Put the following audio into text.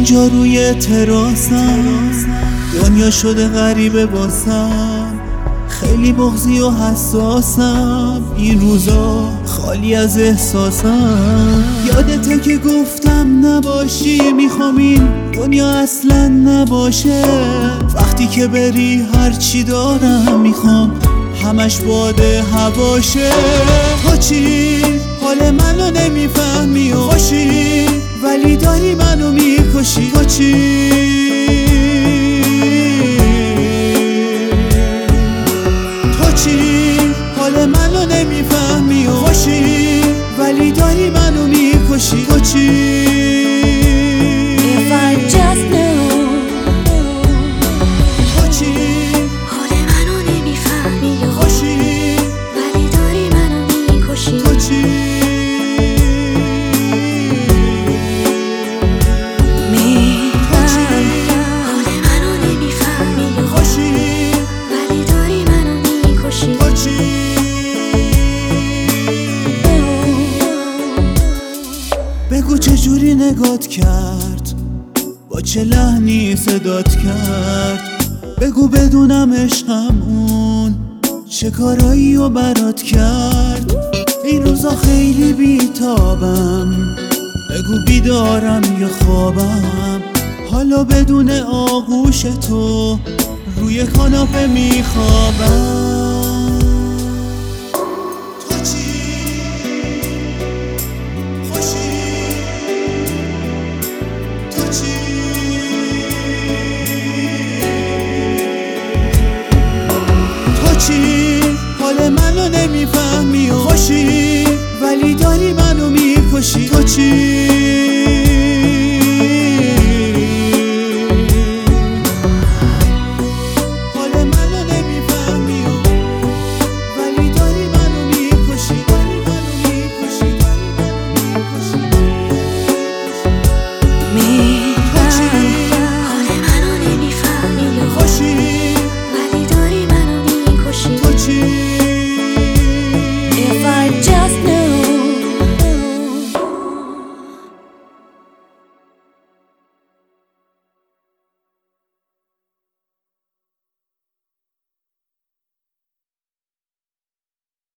اینجا روی تراسم، دنیا شده غریبه باسم، خیلی بغضی و حساسم، این روزا خالی از احساسم. یادته که گفتم نباشی، میخوام این دنیا اصلا نباشه. وقتی که بری هرچی دارم میخوام همش باده هواشه. تو چی؟ حال منو نمیفهمی و خوشی، ولی داری منو میکشی. تو چی؟ حال منو نمیفهمی و خوشی، ولی داری منو میکشی. تو چی؟ If I just knew. تو چی؟ حال منو نمیفهمی و خوشی، ولی داری منو میکشی. تو چی؟ حال منو نمیفهمی و خوشی، ولی داری منو میکشی. تو چی؟ بگو چجوری نگات کرد، با چه لحنی صدات کرد. بگو بدونم عشقم اون چه کارایی و برات کرد. این روزا خیلی بیتابم، بگو بیدارم یا خوابم. حالا بدون آغوش تو روی کاناپه میخوابم. تو چی؟ خوشی، تو چی؟ تو چی؟ حال منو نمیفهمی و خوشی، ولی داری منو میکشی. تو چی؟